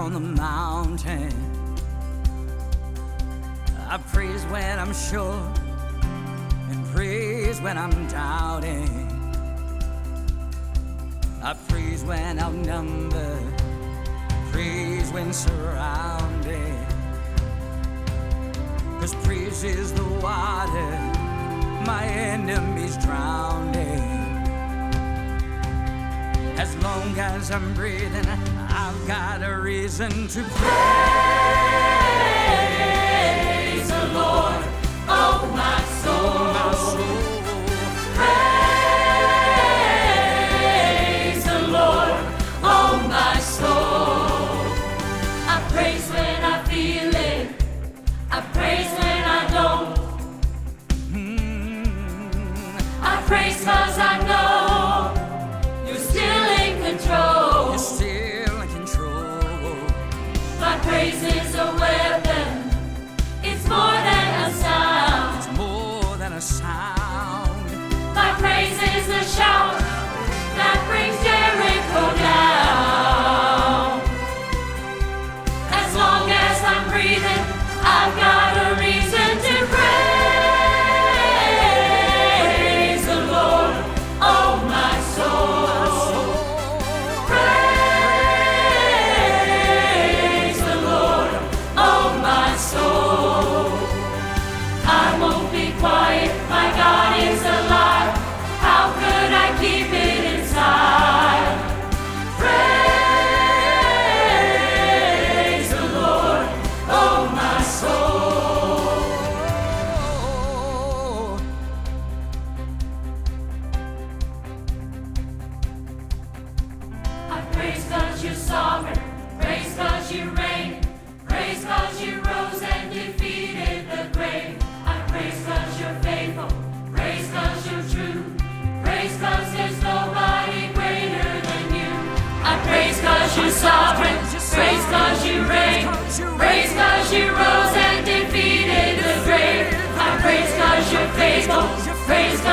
on the mountain. I praise when I'm sure and praise when I'm doubting. I praise when outnumbered, praise when surrounded. 'Cause praise is the water my enemies drowning. As long as I'm breathing, I've got a reason to praise the Lord, oh my soul, oh my soul. Praise the Lord, oh my soul. I praise when I feel it, I praise when I don't. I praise 'cause I know you're still in control. You're still in control. My praise is a weapon. It's more than a sound. It's more than a sound. My praise is a shout that brings Jericho down. As long as I'm breathing, I've got a reason to praise the Lord, oh my soul. Praise the Lord, oh my soul. I won't be quiet, my God is alive. How could I keep it inside? Praise the Lord, oh my soul. I praise 'cause you're sovereign, praise 'cause you reign, praise 'cause you rose and defeated the grave. I praise 'cause you're faithful, praise 'cause you're true, praise 'cause there's nobody greater than you. I praise 'cause you're sovereign, praise 'cause you reign, praise 'cause you rose and defeated the grave. I praise 'cause you're faithful, praise